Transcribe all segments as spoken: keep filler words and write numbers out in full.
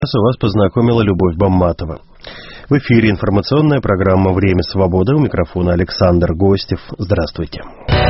Вас познакомила Любовь Бамматова. В эфире информационная программа «Время свободы». У микрофона Александр Гостев. Здравствуйте.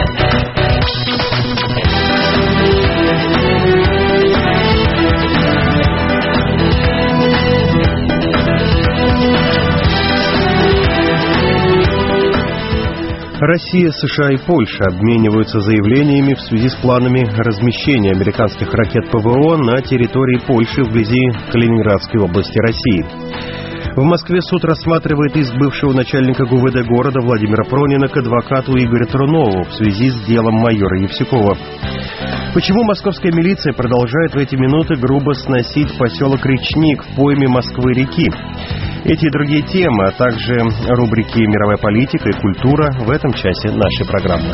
Россия, США и Польша обмениваются заявлениями в связи с планами размещения американских ракет ПВО на территории Польши вблизи Калининградской области России. В Москве суд рассматривает иск бывшего начальника ГУВД города Владимира Пронина к адвокату Игорю Трунову в связи с делом майора Евсюкова. Почему московская милиция продолжает в эти минуты грубо сносить поселок Речник в пойме Москвы-реки? Эти и другие темы, а также рубрики «Мировая политика» и «Культура» в этом часе нашей программы.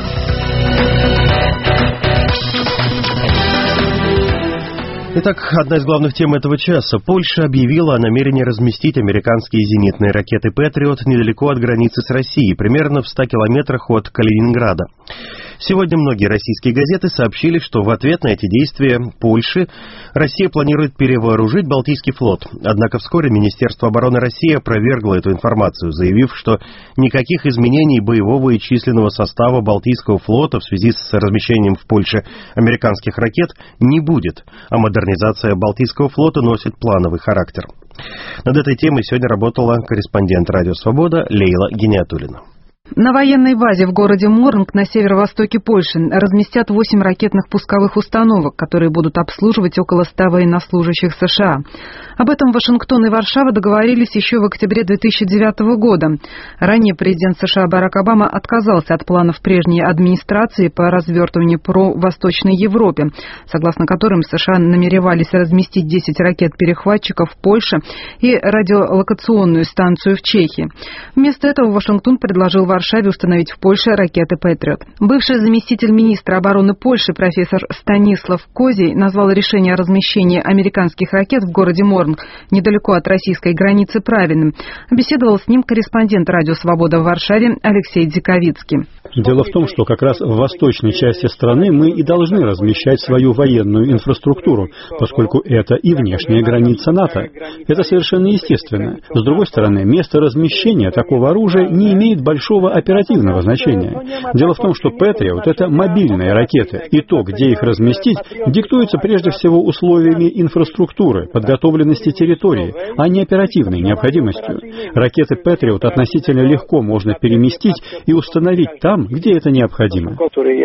Итак, одна из главных тем этого часа. Польша объявила о намерении разместить американские зенитные ракеты «Патриот» недалеко от границы с Россией, примерно в ста километрах от Калининграда. Сегодня многие российские газеты сообщили, что в ответ на эти действия Польши Россия планирует перевооружить Балтийский флот. Однако вскоре Министерство обороны России опровергло эту информацию, заявив, что никаких изменений боевого и численного состава Балтийского флота в связи с размещением в Польше американских ракет не будет, а модернизация Балтийского флота носит плановый характер. Над этой темой сегодня работала корреспондент «Радио Свобода» Лейла Гиниатуллина. На военной базе в городе Морнг на северо-востоке Польши разместят восемь ракетных пусковых установок, которые будут обслуживать около ста военнослужащих США. Об этом Вашингтон и Варшава договорились еще в октябре две тысячи девятого года. Ранее президент США Барак Обама отказался от планов прежней администрации по развертыванию ПРО в Восточной Европе, согласно которым США намеревались разместить десять ракет-перехватчиков в Польше и радиолокационную станцию в Чехии. Вместо этого Вашингтон предложил в Варшаве установить в Польше ракеты «Патриот». Бывший заместитель министра обороны Польши профессор Станислав Козий назвал решение о размещении американских ракет в городе Морнг недалеко от российской границы правильным. Беседовал с ним корреспондент «Радио Свобода» в Варшаве Алексей Дзиковицкий. Дело в том, что как раз в восточной части страны мы и должны размещать свою военную инфраструктуру, поскольку это и внешняя граница НАТО. Это совершенно естественно. С другой стороны, место размещения такого оружия не имеет большого оперативного значения. Дело в том, что «Патриот» — это мобильные ракеты, и то, где их разместить, диктуется прежде всего условиями инфраструктуры, подготовленности территории, а не оперативной необходимостью. Ракеты «Патриот» относительно легко можно переместить и установить там, где это необходимо.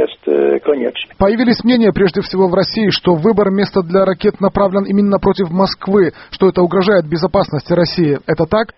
Появились мнения, прежде всего в России, что выбор места для ракет направлен именно против Москвы, что это угрожает безопасности России. Это так?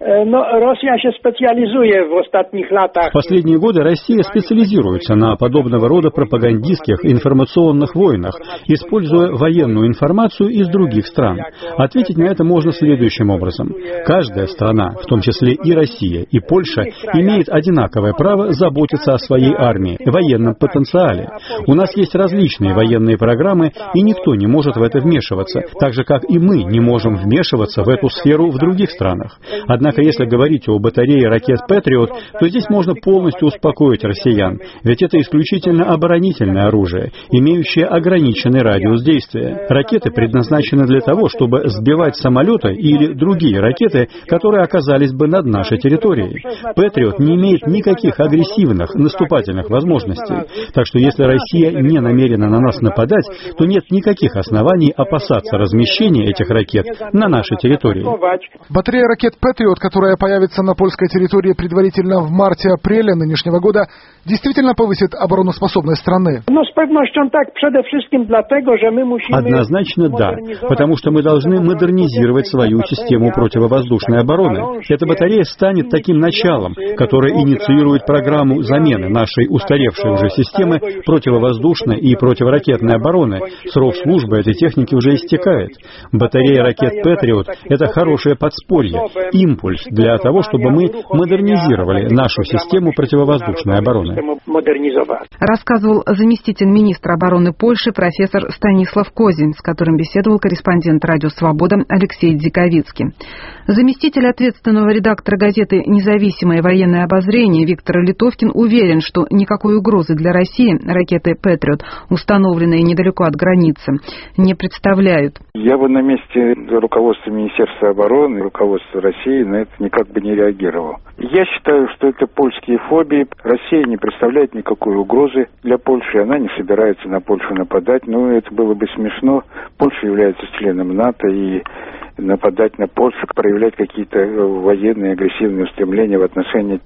В последние годы Россия специализируется на подобного рода пропагандистских информационных войнах, используя военную информацию из других стран. Ответить на это можно следующим образом. Каждая страна, в том числе и Россия, и Польша, имеет одинаковое право заботиться о своей армии, военном потенциале. У нас есть различные военные программы, и никто не может в это вмешиваться, так же, как и мы не можем вмешиваться в эту сферу в других странах. Однако, если говорить о батарее ракет «Патриот», то здесь можно полностью успокоить россиян, ведь это исключительно оборонительное оружие, имеющее ограниченный радиус действия. Ракеты предназначены для того, чтобы сбивать самолеты или другие ракеты, которые оказались бы над нашей территорией. «Патриот» не имеет никаких агрессивных, наступательных возможностей. Так что если Россия не намерена на нас нападать, то нет никаких оснований опасаться размещения этих ракет на нашей территории. Батарея ракет «Патриот», которая появится на польской территории предварительно в марте-апреле нынешнего года, действительно повысит обороноспособность страны? Однозначно да, потому что мы должны модернизировать свою систему противовоздушной обороны. Эта батарея станет таким началом, которое инициирует программу замены нашей устаревшей уже системы противовоздушной и противоракетной обороны. Срок службы этой техники уже истекает. Батарея ракет «Патриот» — это хорошее подспорье, импульс для того, чтобы мы модернизировали нашу систему систему противовоздушной обороны. Рассказывал заместитель министра обороны Польши профессор Станислав Козин, с которым беседовал корреспондент «Радио Свобода» Алексей Дзиковицкий. Заместитель ответственного редактора газеты «Независимое военное обозрение» Виктор Литовкин уверен, что никакой угрозы для России ракеты «Патриот», установленные недалеко от границы, не представляют. Я бы на месте руководства Министерства обороны, руководства России на это никак бы не реагировал. Я считаю, что это польские фобии. Россия не представляет никакой угрозы для Польши, она не собирается на Польшу нападать. Но это было бы смешно. Польша является членом НАТО, и нападать на Польшу, проявлять какие-то военные агрессивные устремления в отношении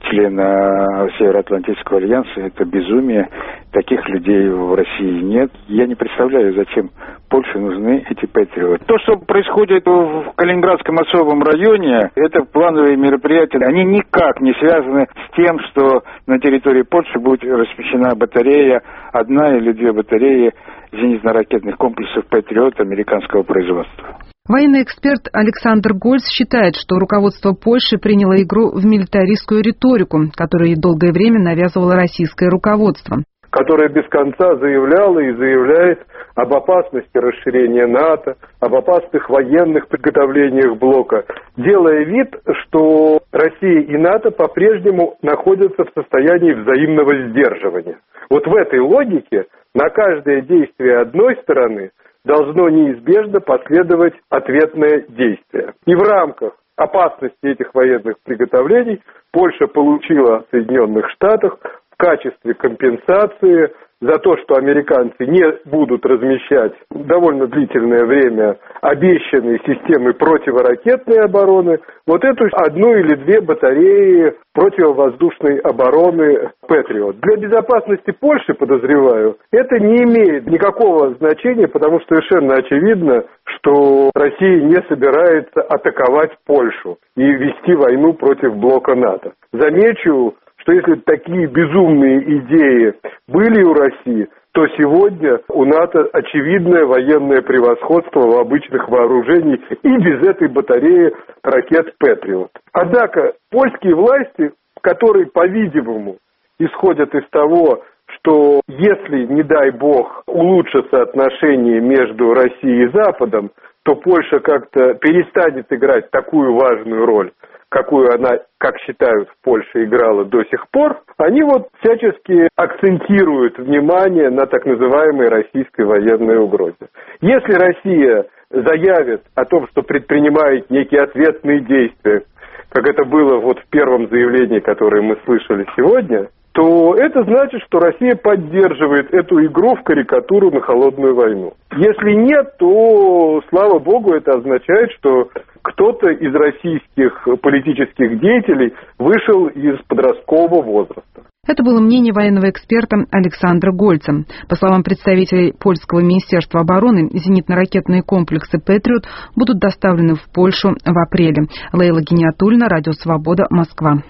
члена Североатлантического альянса, это безумие. Таких людей в России нет. Я не представляю, зачем Польше нужны эти патриоты. То, что происходит в Калининградском особом районе, это плановые мероприятия. Они никак не связаны с тем, что на территории Польши будет размещена батарея, одна или две батареи зенитно-ракетных комплексов «Патриот» американского производства. Военный эксперт Александр Гольц считает, что руководство Польши приняло игру в милитаристскую риторику, которую долгое время навязывало российское руководство. Которое без конца заявляло и заявляет об опасности расширения НАТО, об опасных военных приготовлениях блока, делая вид, что Россия и НАТО по-прежнему находятся в состоянии взаимного сдерживания. Вот в этой логике на каждое действие одной стороны должно неизбежно последовать ответное действие. И в рамках опасности этих военных приготовлений Польша получила в Соединенных Штатах в качестве компенсации за то, что американцы не будут размещать довольно длительное время обещанные системы противоракетной обороны, вот эту одну или две батареи противовоздушной обороны «Патриот». Для безопасности Польши, подозреваю, это не имеет никакого значения, потому что совершенно очевидно, что Россия не собирается атаковать Польшу и вести войну против блока НАТО. Замечу, что если такие безумные идеи были у России, то сегодня у НАТО очевидное военное превосходство в обычных вооружениях и без этой батареи ракет «Патриот». Однако польские власти, которые, по-видимому, исходят из того, что если, не дай бог, улучшатся отношения между Россией и Западом, то Польша как-то перестанет играть такую важную роль, какую она, как считают, в Польше играла до сих пор, они вот всячески акцентируют внимание на так называемой российской военной угрозе. Если Россия заявит о том, что предпринимает некие ответные действия, как это было вот в первом заявлении, которое мы слышали сегодня, то это значит, что Россия поддерживает эту игру в карикатуру на холодную войну. Если нет, то, слава богу, это означает, что кто-то из российских политических деятелей вышел из подросткового возраста. Это было мнение военного эксперта Александра Гольца. По словам представителей польского министерства обороны, зенитно-ракетные комплексы «Патриот» будут доставлены в Польшу в апреле. Лейла Гиниатульна, Радио Свобода, Москва.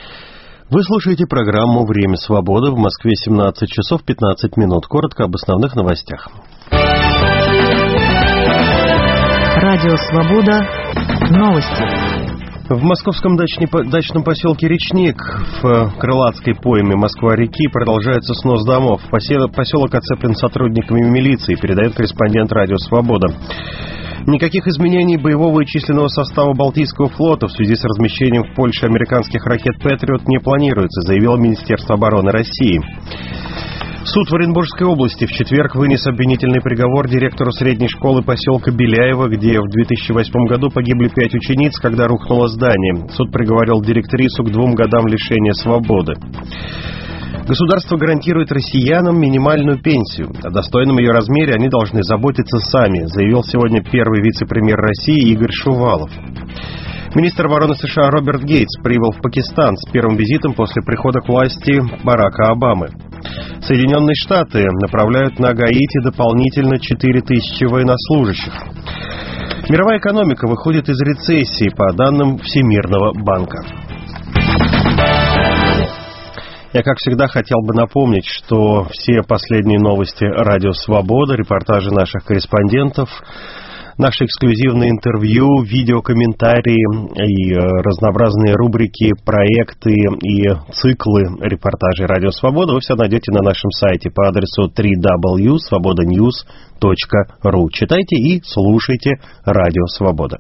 Вы слушаете программу «Время свободы». В Москве семнадцать часов пятнадцать минут. Коротко об основных новостях. Радио «Свобода». Новости. В московском дачном поселке Речник в Крылатской пойме Москва-реки продолжается снос домов. Поселок оцеплен сотрудниками милиции, передает корреспондент «Радио Свобода». Никаких изменений боевого и численного состава Балтийского флота в связи с размещением в Польше американских ракет «Патриот» не планируется, заявило Министерство обороны России. Суд в Оренбургской области в четверг вынес обвинительный приговор директору средней школы поселка Беляево, где в две тысячи восьмом году погибли пять учениц, когда рухнуло здание. Суд приговорил директрису к двум годам лишения свободы. Государство гарантирует россиянам минимальную пенсию. О достойном ее размере они должны заботиться сами, заявил сегодня первый вице-премьер России Игорь Шувалов. Министр обороны США Роберт Гейтс прибыл в Пакистан с первым визитом после прихода к власти Барака Обамы. Соединенные Штаты направляют на Гаити дополнительно четыре тысячи военнослужащих. Мировая экономика выходит из рецессии, по данным Всемирного банка. Я, как всегда, хотел бы напомнить, что все последние новости «Радио Свобода», репортажи наших корреспондентов наши эксклюзивные интервью, видеокомментарии и разнообразные рубрики, проекты и циклы репортажей «Радио Свобода» вы все найдете на нашем сайте по адресу дабл ю дабл ю дабл ю точка свобода ньюс точка ру. Читайте и слушайте «Радио Свобода».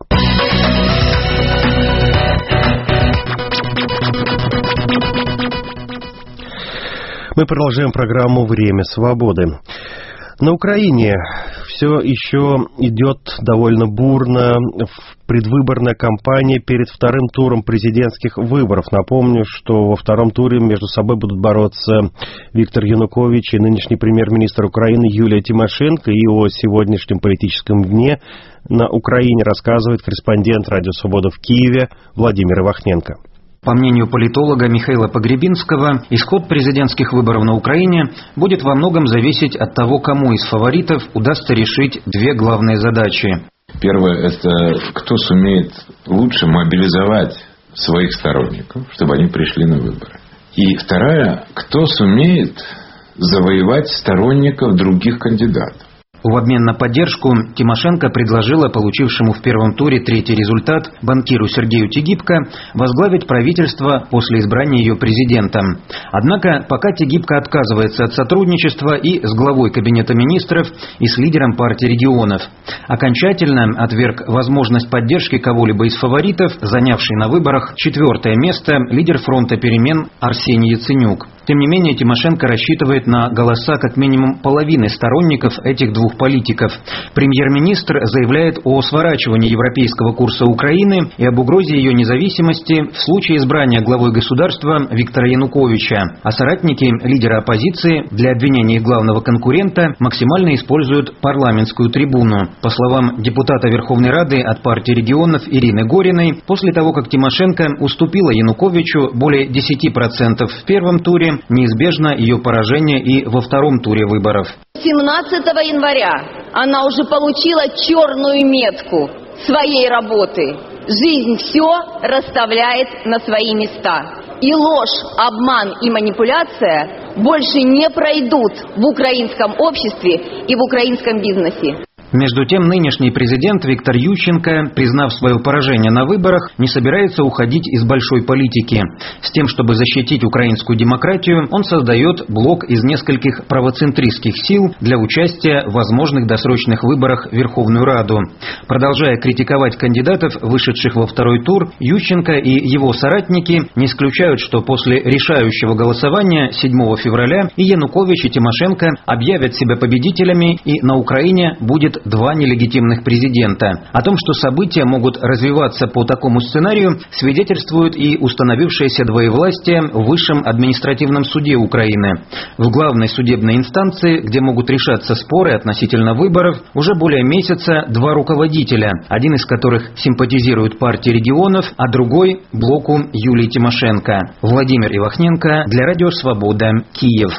Мы продолжаем программу «Время свободы». На Украине все еще идет довольно бурно предвыборная кампания перед вторым туром президентских выборов. Напомню, что во втором туре между собой будут бороться Виктор Янукович и нынешний премьер-министр Украины Юлия Тимошенко. И о сегодняшнем политическом дне на Украине рассказывает корреспондент «Радио Свобода» в Киеве Владимир Ивахненко. По мнению политолога Михаила Погребинского, исход президентских выборов на Украине будет во многом зависеть от того, кому из фаворитов удастся решить две главные задачи. Первое – это кто сумеет лучше мобилизовать своих сторонников, чтобы они пришли на выборы. И вторая – кто сумеет завоевать сторонников других кандидатов. В обмен на поддержку Тимошенко предложила получившему в первом туре третий результат банкиру Сергею Тигибко возглавить правительство после избрания ее президентом. Однако пока Тигибко отказывается от сотрудничества и с главой Кабинета министров, и с лидером партии регионов. Окончательно отверг возможность поддержки кого-либо из фаворитов, занявший на выборах четвертое место лидер фронта перемен Арсений Яценюк. Тем не менее, Тимошенко рассчитывает на голоса как минимум половины сторонников этих двух политиков. Премьер-министр заявляет о сворачивании европейского курса Украины и об угрозе ее независимости в случае избрания главой государства Виктора Януковича. А соратники лидера оппозиции для обвинения их главного конкурента максимально используют парламентскую трибуну. По словам депутата Верховной Рады от партии регионов Ирины Гориной, после того, как Тимошенко уступила Януковичу более десяти процентов в первом туре, неизбежно ее поражение и во втором туре выборов. семнадцатого января она уже получила черную метку своей работы. Жизнь все расставляет на свои места. И ложь, обман и манипуляция больше не пройдут в украинском обществе и в украинском бизнесе. Между тем, нынешний президент Виктор Ющенко, признав свое поражение на выборах, не собирается уходить из большой политики. С тем, чтобы защитить украинскую демократию, он создает блок из нескольких правоцентристских сил для участия в возможных досрочных выборах в Верховную Раду. Продолжая критиковать кандидатов, вышедших во второй тур, Ющенко и его соратники не исключают, что после решающего голосования седьмого февраля и Янукович, и Тимошенко объявят себя победителями, и на Украине будет два нелегитимных президента. О том, что события могут развиваться по такому сценарию, свидетельствует и установившееся двоевластие в Высшем административном суде Украины. В главной судебной инстанции, где могут решаться споры относительно выборов, уже более месяца два руководителя, один из которых симпатизирует партии регионов, а другой – блоку Юлии Тимошенко. Владимир Ивахненко для Радио Свобода, Киев.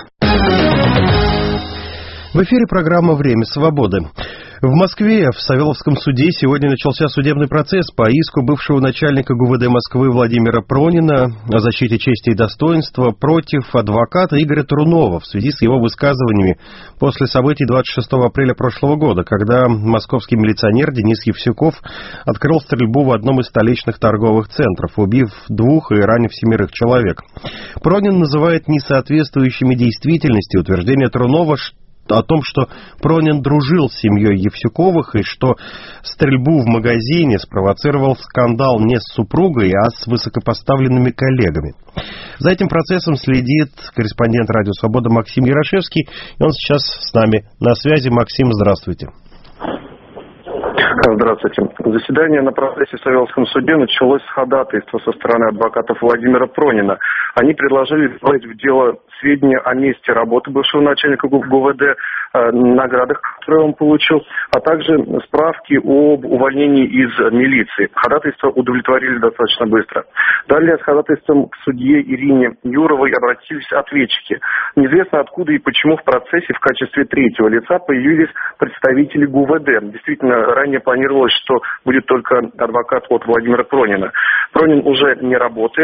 В эфире программа «Время свободы». В Москве в Савеловском суде сегодня начался судебный процесс по иску бывшего начальника ГУВД Москвы Владимира Пронина о защите чести и достоинства против адвоката Игоря Трунова в связи с его высказываниями после событий двадцать шестого апреля прошлого года, когда московский милиционер Денис Евсюков открыл стрельбу в одном из столичных торговых центров, убив двух и ранив семерых человек. Пронин называет несоответствующими действительности утверждения Трунова, что о том, что Пронин дружил с семьей Евсюковых и что стрельбу в магазине спровоцировал скандал не с супругой, а с высокопоставленными коллегами. За этим процессом следит корреспондент «Радио Свобода» Максим Ярошевский, и он сейчас с нами на связи. Максим, здравствуйте. Здравствуйте. Заседание на процессе в Савеловском суде началось с ходатайства со стороны адвокатов Владимира Пронина. Они предложили вводить в дело сведения о месте работы бывшего начальника ГУВД, э, наградах, которые он получил, а также справки об увольнении из милиции. Ходатайство удовлетворили достаточно быстро. Далее с ходатайством к судье Ирине Юровой обратились ответчики. Неизвестно откуда и почему в процессе в качестве третьего лица появились представители ГУВД. Действительно, ранее планировалось, что будет только адвокат от Владимира Пронина. Пронин уже не работает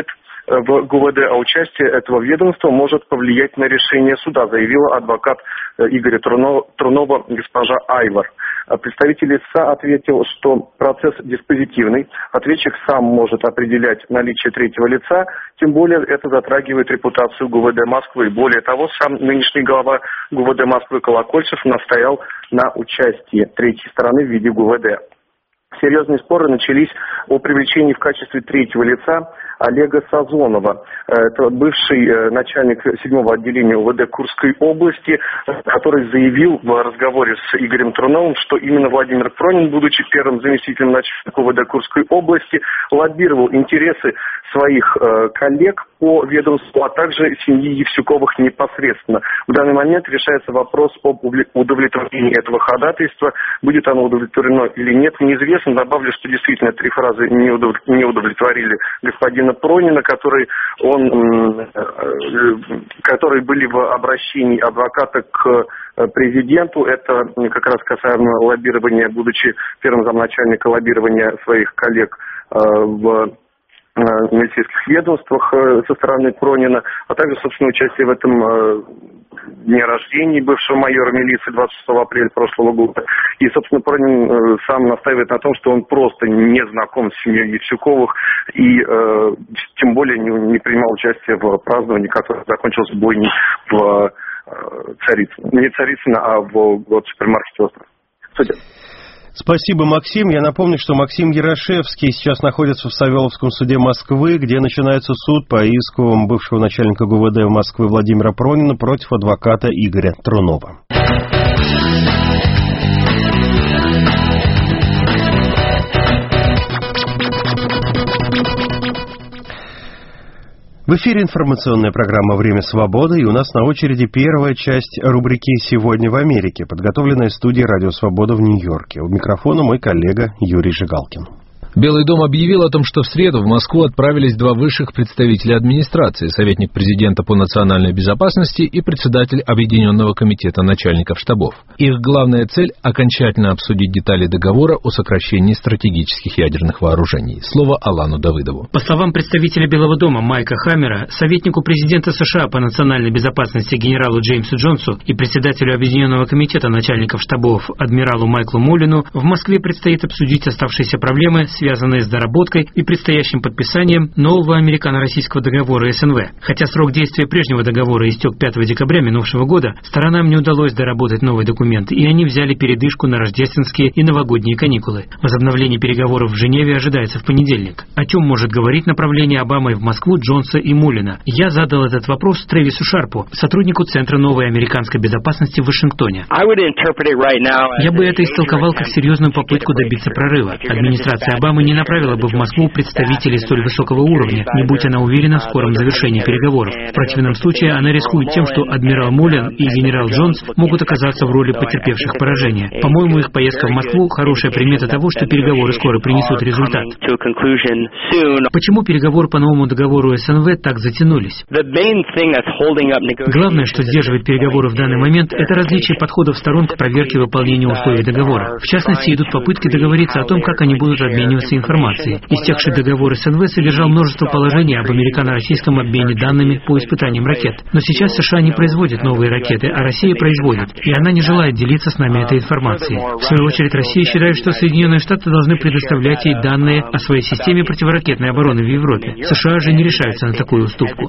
в ГУВД, а участие этого ведомства может повлиять на решение суда, заявила адвокат Игоря Трунова госпожа Айвар. Представитель ИСА ответил, что процесс диспозитивный. Ответчик сам может определять наличие третьего лица, тем более это затрагивает репутацию ГУВД Москвы. Более того, сам нынешний глава ГУВД Москвы Колокольцев настоял на участии третьей стороны в виде ГУВД. Серьезные споры начались о привлечении в качестве третьего лица Олега Сазонова. Это бывший начальник седьмого отделения УВД Курской области, который заявил в разговоре с Игорем Труновым, что именно Владимир Пронин, будучи первым заместителем начальника УВД Курской области, лоббировал интересы своих коллег по ведомству, а также семьи Евсюковых непосредственно. В данный момент решается вопрос об удовлетворении этого ходатайства. Будет оно удовлетворено или нет, неизвестно. Добавлю, что действительно три фразы не удовлетворили господина Пронина, который он, которые были в обращении адвоката к президенту. Это как раз касаемо лоббирования, будучи первым замначальника лоббирования своих коллег в милицейских ведомствах со стороны Пронина, а также, собственно, участие в этом дне рождения бывшего майора милиции двадцать шестого апреля прошлого года. И, собственно, Пронин сам настаивает на том, что он просто не знаком с семьей Евсюковых и э, тем более не, не принимал участие в праздновании, которое закончилось бойней в э, Царицыно. Не Царицыно, а в, в супермаркете «Остров». Судя. Спасибо, Максим. Я напомню, что Максим Ярошевский сейчас находится в Савеловском суде Москвы, где начинается суд по иску бывшего начальника ГУВД Москвы Владимира Пронина против адвоката Игоря Трунова. В эфире информационная программа «Время свободы», и у нас на очереди первая часть рубрики «Сегодня в Америке», подготовленная студией «Радио Свобода» в Нью-Йорке. У микрофона мой коллега Юрий Жигалкин. Белый дом объявил о том, что в среду в Москву отправились два высших представителя администрации, советник президента по национальной безопасности и председатель Объединенного комитета начальников штабов. Их главная цель – окончательно обсудить детали договора о сокращении стратегических ядерных вооружений. Слово Алану Давыдову. По словам представителя Белого дома Майка Хаммера, советнику президента США по национальной безопасности генералу Джеймсу Джонсу и председателю Объединенного комитета начальников штабов адмиралу Майклу Мулину в Москве предстоит обсудить оставшиеся проблемы, связанные с доработкой и предстоящим подписанием нового американо-российского договора СНВ. Хотя срок действия прежнего договора истек пятого декабря минувшего года, сторонам не удалось доработать новый документ, и они взяли передышку на рождественские и новогодние каникулы. Возобновление переговоров в Женеве ожидается в понедельник. О чем может говорить направление Обамы в Москву Джонса и Мулина? Я задал этот вопрос Трэвису Шарпу, сотруднику Центра новой американской безопасности в Вашингтоне. Я бы это истолковал как серьезную попытку добиться прорыва. Администрация Обамы не направила бы в Москву представителей столь высокого уровня, не будь она уверена в скором завершении переговоров. В противном случае она рискует тем, что адмирал Мулин и генерал Джонс могут оказаться в роли потерпевших поражения. По-моему, их поездка в Москву – хорошая примета того, что переговоры скоро принесут результат. Почему переговоры по новому договору СНВ так затянулись? Главное, что сдерживает переговоры в данный момент, это различие подходов сторон к проверке выполнения условий договора. В частности, идут попытки договориться о том, как они будут обмениваться информацией. Истекший договор СНВ содержал множество положений об американо-российском обмене данными по испытаниям ракет. Но сейчас США не производит новые ракеты, а Россия производит, и она не желает делиться с нами этой информацией. В свою очередь, Россия считает, что Соединенные Штаты должны предоставлять ей данные о своей системе противоракетной обороны в Европе. США же не решаются на такую уступку.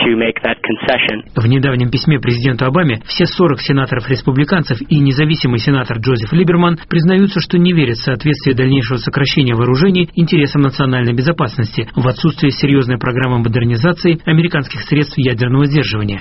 В недавнем письме президенту Обаме все сорок сенаторов-республиканцев и независимый сенатор Джозеф Либерман признаются, что не верят в соответствие дальнейшего сокращения вооружений интересам национальной безопасности в отсутствии серьезной программы модернизации американских средств ядерного сдерживания.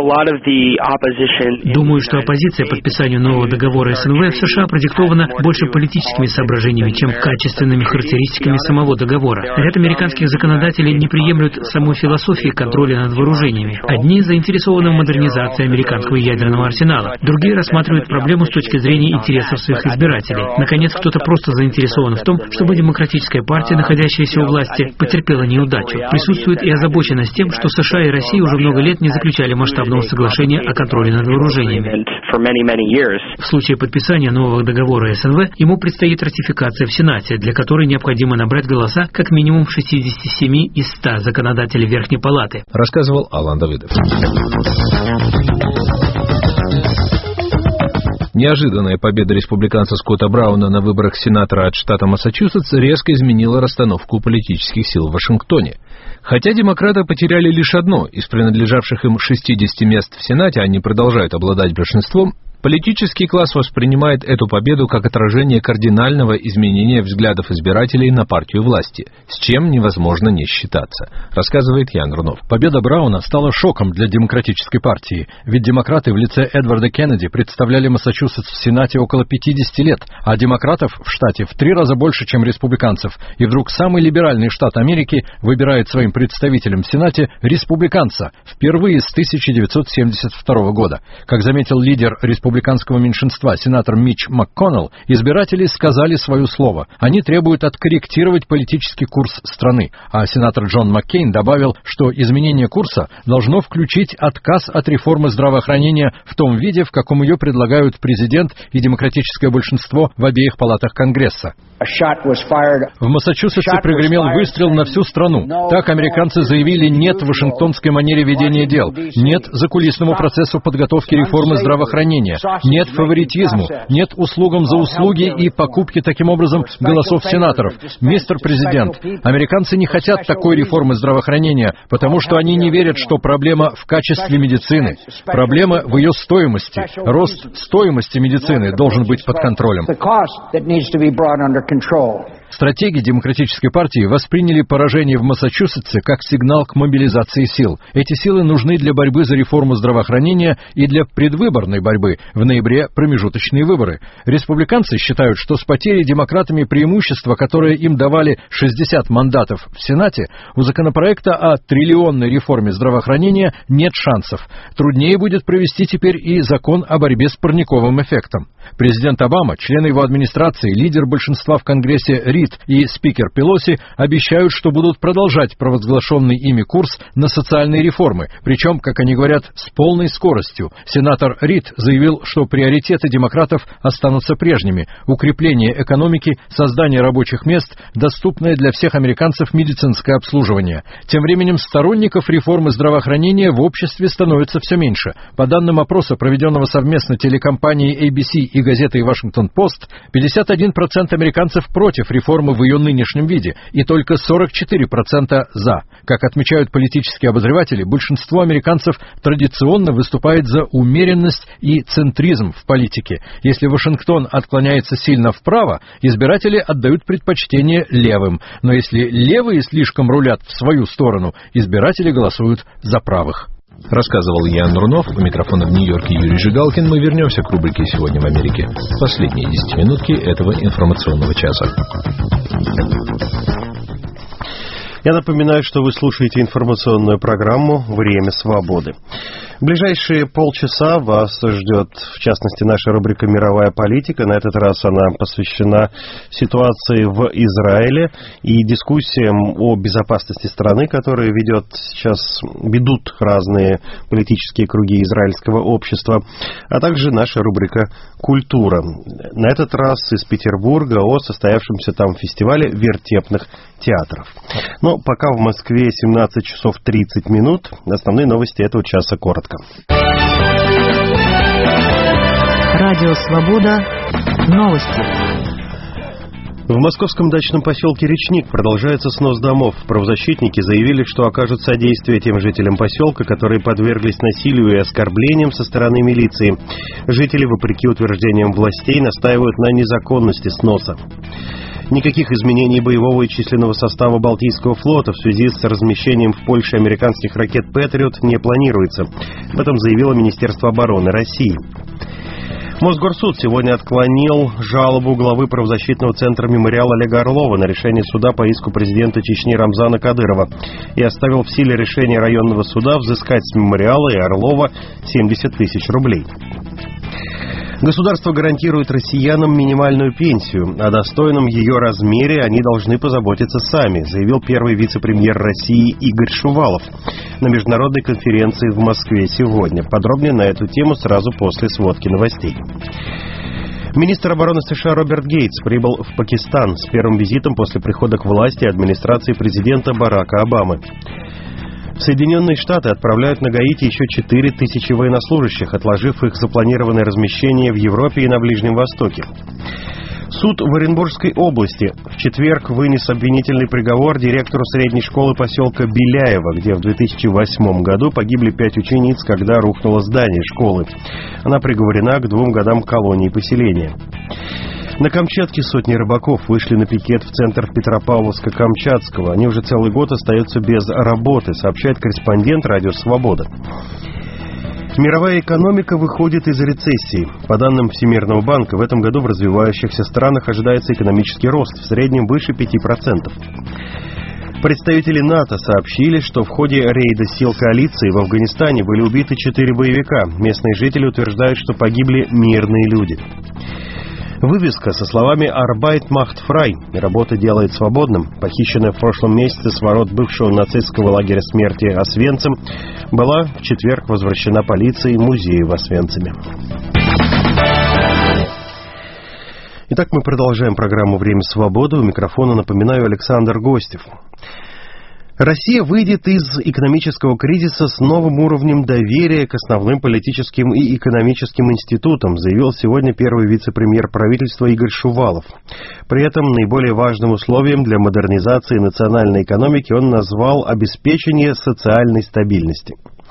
Думаю, что оппозиция подписанию нового договора СНВ в США продиктована больше политическими соображениями, чем качественными характеристиками самого договора. Ряд американских законодателей не приемлют саму философию контроля над вооружениями. Одни заинтересованы в модернизации американского ядерного арсенала, другие рассматривают проблему с точки зрения интересов своих избирателей. Наконец, кто-то просто заинтересован в том, чтобы демократически Демократическая партия, находящаяся у власти, потерпела неудачу. Присутствует и озабоченность тем, что США и Россия уже много лет не заключали масштабного соглашения о контроле над вооружениями. В случае подписания нового договора СНВ ему предстоит ратификация в Сенате, для которой необходимо набрать голоса как минимум шестьдесят семь из ста законодателей Верхней Палаты. Рассказывал Алан Давыдов. Неожиданная победа республиканца Скотта Брауна на выборах сенатора от штата Массачусетс резко изменила расстановку политических сил в Вашингтоне. Хотя демократы потеряли лишь одно из принадлежавших им шестидесяти мест в Сенате, они продолжают обладать большинством, политический класс воспринимает эту победу как отражение кардинального изменения взглядов избирателей на партию власти, с чем невозможно не считаться, рассказывает Ян Рунов. Победа Брауна стала шоком для демократической партии, ведь демократы в лице Эдварда Кеннеди представляли Массачусетс в Сенате около пятидесяти лет, а демократов в штате в три раза больше, чем республиканцев, и вдруг самый либеральный штат Америки выбирает своим представителем в Сенате республиканца впервые с тысяча девятьсот семьдесят второго года. Как заметил лидер республиканцев, республиканского меньшинства сенатор Митч МакКоннелл, избиратели сказали свое слово. Они требуют откорректировать политический курс страны. А сенатор Джон Маккейн добавил, что изменение курса должно включить отказ от реформы здравоохранения в том виде, в каком ее предлагают президент и демократическое большинство в обеих палатах Конгресса. В Массачусетсе прогремел выстрел на всю страну. Так американцы заявили «нет» вашингтонской манере ведения дел, «нет» закулисному процессу подготовки реформы здравоохранения, «нет» фаворитизму, «нет» услугам за услуги и покупке таким образом голосов сенаторов. Мистер Президент, американцы не хотят такой реформы здравоохранения, потому что они не верят, что проблема в качестве медицины. Проблема в ее стоимости. Рост стоимости медицины должен быть под контролем. Стратеги Демократической партии восприняли поражение в Массачусетсе как сигнал к мобилизации сил. Эти силы нужны для борьбы за реформу здравоохранения и для предвыборной борьбы. В ноябре промежуточные выборы. Республиканцы считают, что с потерей демократами преимущества, которое им давали шестьдесят мандатов в Сенате, у законопроекта о триллионной реформе здравоохранения нет шансов. Труднее будет провести теперь и закон о борьбе с парниковым эффектом. Президент Обама, члены его администрации, лидер большинства в Конгрессе Рид и спикер Пелоси обещают, что будут продолжать провозглашенный ими курс на социальные реформы, причем, как они говорят, с полной скоростью. Сенатор Рид заявил, что приоритеты демократов останутся прежними: укрепление экономики, создание рабочих мест, доступное для всех американцев медицинское обслуживание. Тем временем сторонников реформы здравоохранения в обществе становится все меньше. По данным опроса, проведенного совместно телекомпанией эй би си и газетой «Вашингтон-Пост», пятьдесят один процент американцев против реформы в ее нынешнем виде и только сорок четыре процента за. Как отмечают политические обозреватели, большинство американцев традиционно выступает за умеренность и центризм в политике. Если Вашингтон отклоняется сильно вправо, избиратели отдают предпочтение левым. Но если левые слишком рулят в свою сторону, избиратели голосуют за правых. Рассказывал Ян Рунов. У микрофона в Нью-Йорке Юрий Жигалкин. Мы вернемся к рубрике «Сегодня в Америке». Последние десятиминутки этого информационного часа. Я напоминаю, что вы слушаете информационную программу «Время свободы». В ближайшие полчаса вас ждет, в частности, наша рубрика «Мировая политика». На этот раз она посвящена ситуации в Израиле и дискуссиям о безопасности страны, которые ведет сейчас, ведут разные политические круги израильского общества, а также наша рубрика «Культура». На этот раз из Петербурга о состоявшемся там фестивале вертепных театров. Но пока в Москве семнадцать часов тридцать минут. Основные новости этого часа коротко. Радио «Свобода». Новости. В московском дачном поселке Речник продолжается снос домов. Правозащитники заявили, что окажут содействие тем жителям поселка, которые подверглись насилию и оскорблениям со стороны милиции. Жители, вопреки утверждениям властей, настаивают на незаконности сноса. Никаких изменений боевого и численного состава Балтийского флота в связи с размещением в Польше американских ракет «Патриот» не планируется. Об этом заявило Министерство обороны России. Мосгорсуд сегодня отклонил жалобу главы правозащитного центра «Мемориал» Олега Орлова на решение суда по иску президента Чечни Рамзана Кадырова и оставил в силе решение районного суда взыскать с «Мемориала» и Орлова семьдесят тысяч рублей. Государство гарантирует россиянам минимальную пенсию. О достойном ее размере они должны позаботиться сами, заявил первый вице-премьер России Игорь Шувалов на международной конференции в Москве сегодня. Подробнее на эту тему сразу после сводки новостей. Министр обороны США Роберт Гейтс прибыл в Пакистан с первым визитом после прихода к власти администрации президента Барака Обамы. В Соединенные Штаты отправляют на Гаити еще четыре тысячи военнослужащих, отложив их запланированное размещение в Европе и на Ближнем Востоке. Суд в Оренбургской области в четверг вынес обвинительный приговор директору средней школы поселка Беляево, где в две тысячи восьмом году погибли пять учениц, когда рухнуло здание школы. Она приговорена к двум годам колонии поселения. На Камчатке сотни рыбаков вышли на пикет в центр Петропавловска-Камчатского. Они уже целый год остаются без работы, сообщает корреспондент «Радио Свобода». Мировая экономика выходит из рецессии. По данным Всемирного банка, в этом году в развивающихся странах ожидается экономический рост, в среднем выше пяти процентов. Представители НАТО сообщили, что в ходе рейда сил коалиции в Афганистане были убиты четыре боевика. Местные жители утверждают, что погибли мирные люди. Вывеска со словами «Arbeit macht frei» – «Работа делает свободным», похищенная в прошлом месяце с ворот бывшего нацистского лагеря смерти Освенцим, была в четверг возвращена полицией музею в Освенциме. Итак, мы продолжаем программу «Время свободы». У микрофона, напоминаю, Александр Гостев. Россия выйдет из экономического кризиса с новым уровнем доверия к основным политическим и экономическим институтам, заявил сегодня первый вице-премьер правительства Игорь Шувалов. При этом наиболее важным условием для модернизации национальной экономики он назвал обеспечение социальной стабильности.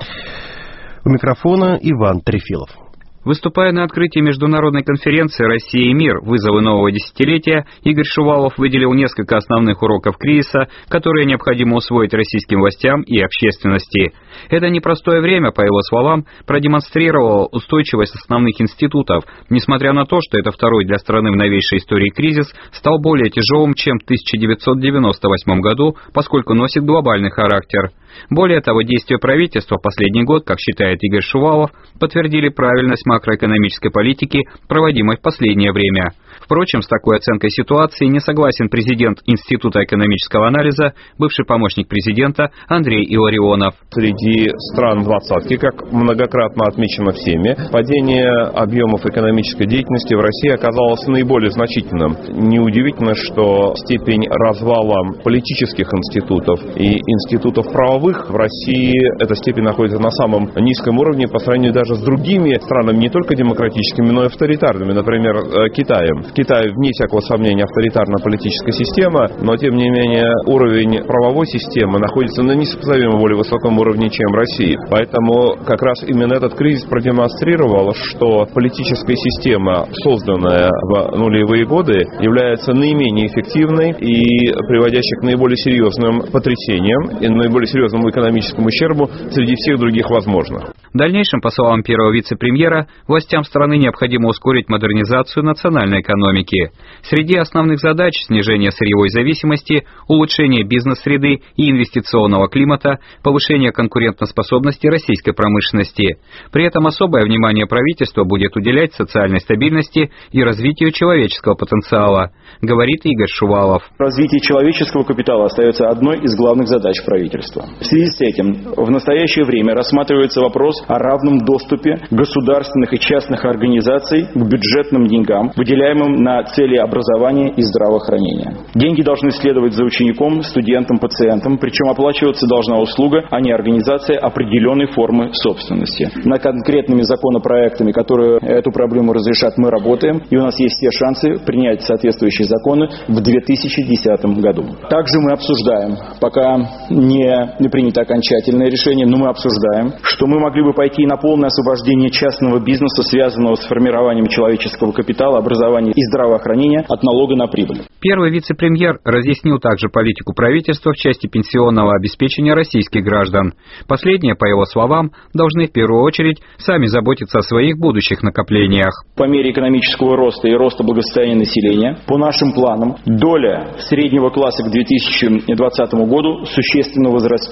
У микрофона Иван Трефилов. Выступая на открытии международной конференции «Россия и мир. Вызовы нового десятилетия», Игорь Шувалов выделил несколько основных уроков кризиса, которые необходимо усвоить российским властям и общественности. Это непростое время, по его словам, продемонстрировало устойчивость основных институтов, несмотря на то, что это второй для страны в новейшей истории кризис стал более тяжелым, чем в тысяча девятьсот девяносто восьмом году, поскольку носит глобальный характер. Более того, действия правительства в последний год, как считает Игорь Шувалов, подтвердили правильность макроэкономической политики, проводимой в последнее время. Впрочем, с такой оценкой ситуации не согласен президент Института экономического анализа, бывший помощник президента Андрей Илларионов. Среди стран двадцатки, как многократно отмечено всеми, падение объемов экономической деятельности в России оказалось наиболее значительным. Неудивительно, что степень развала политических институтов и институтов правовых в России, эта степень находится на самом низком уровне по сравнению даже с другими странами, не только демократическими, но и авторитарными, например, Китаем. В Китае, вне всякого сомнения, авторитарная политическая система, но, тем не менее, уровень правовой системы находится на несопоставимо более высоком уровне, чем в России. Поэтому как раз именно этот кризис продемонстрировал, что политическая система, созданная в нулевые годы, является наименее эффективной и приводящей к наиболее серьезным потрясениям и наиболее серьезному экономическому ущербу среди всех других возможных. В дальнейшем, по словам первого вице-премьера, властям страны необходимо ускорить модернизацию национальной экономики. Среди основных задач – снижение сырьевой зависимости, улучшение бизнес-среды и инвестиционного климата, повышение конкурентоспособности российской промышленности. При этом особое внимание правительства будет уделять социальной стабильности и развитию человеческого потенциала, говорит Игорь Шувалов. Развитие человеческого капитала остается одной из главных задач правительства. В связи с этим в настоящее время рассматривается вопрос о равном доступе государственных и частных организаций к бюджетным деньгам, выделяемым на цели образования и здравоохранения. Деньги должны следовать за учеником, студентом, пациентом, причем оплачиваться должна услуга, а не организация определенной формы собственности. Над конкретными законопроектами, которые эту проблему разрешат, мы работаем, и у нас есть все шансы принять соответствующие законы в две тысячи десятом году. Также мы обсуждаем, пока не, не принято окончательное решение, но мы обсуждаем, что мы могли бы пойти на полное освобождение частного бизнеса, связанного с формированием человеческого капитала, образования и здравоохранения от налога на прибыль. Первый вице-премьер разъяснил также политику правительства в части пенсионного обеспечения российских граждан. Последние, по его словам, должны в первую очередь сами заботиться о своих будущих накоплениях. По мере экономического роста и роста благосостояния населения, по нашим планам, доля среднего класса к две тысячи двадцатому году существенно возрастет.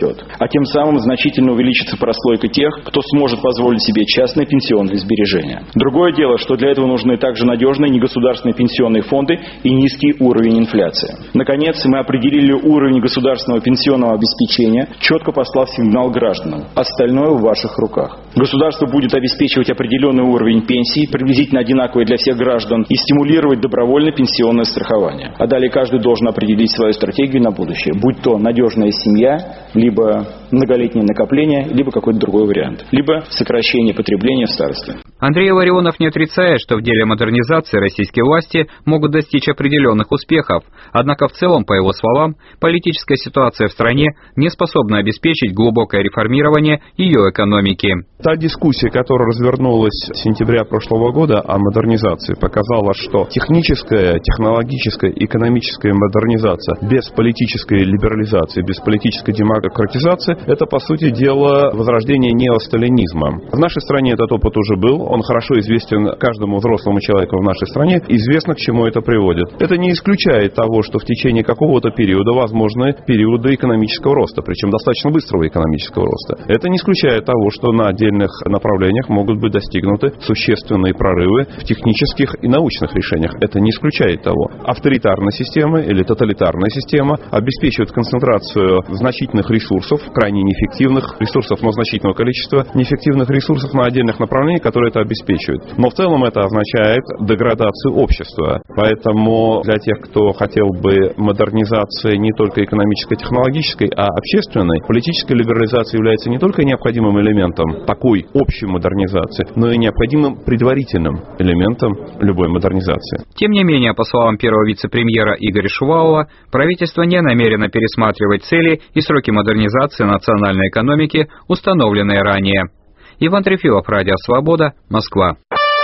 возрастет, а тем самым значительно увеличится прослойка тех, кто сможет позволить себе частные пенсионные сбережения. Другое дело, что для этого нужны также надежные негосударственные пенсионные фонды и низкий уровень инфляции. Наконец, мы определили уровень государственного пенсионного обеспечения, четко послав сигнал гражданам. Остальное в ваших руках. Государство будет обеспечивать определенный уровень пенсии, приблизительно одинаковый для всех граждан, и стимулировать добровольное пенсионное страхование. А далее каждый должен определить свою стратегию на будущее, будь то надежная семья, либо многолетнее накопление, либо какой-то другой вариант, либо сокращение потребления в старости. Андрей Ларионов не отрицает, что в деле модернизации российские власти могут достичь определенных успехов. Однако в целом, по его словам, политическая ситуация в стране не способна обеспечить глубокое реформирование ее экономики. Та дискуссия, которая развернулась с сентября прошлого года о модернизации, показала, что техническая, технологическая, экономическая модернизация без политической либерализации, без политической демократизации – это, по сути дела, возрождение неосталинизма. В нашей стране этот опыт уже был, он хорошо известен каждому взрослому человеку в нашей стране, известно, к чему это приводит. Это не исключает того, что в течение какого-то периода возможны периоды экономического роста, причем достаточно быстрого экономического роста. Это не исключает того, что на отдельных направлениях могут быть достигнуты существенные прорывы в технических и научных решениях. Это не исключает того. Авторитарная система или тоталитарная система обеспечивает концентрацию значительных ресурсов, крайне неэффективных ресурсов, но значительного количества неэффективных ресурсов на отдельных направлениях, которые это обеспечивают. Но в целом это означает деградацию общества. Поэтому для тех, кто хотел бы модернизации не только экономической, технологической, а общественной, политическая либерализация является не только необходимым элементом такой общей модернизации, но и необходимым предварительным элементом любой модернизации. Тем не менее, по словам первого вице-премьера Игоря Шувалова, правительство не намерено пересматривать цели и сроки модернизации национальной экономики, установленные ранее. Иван Трефилов, Радио Свобода, Москва.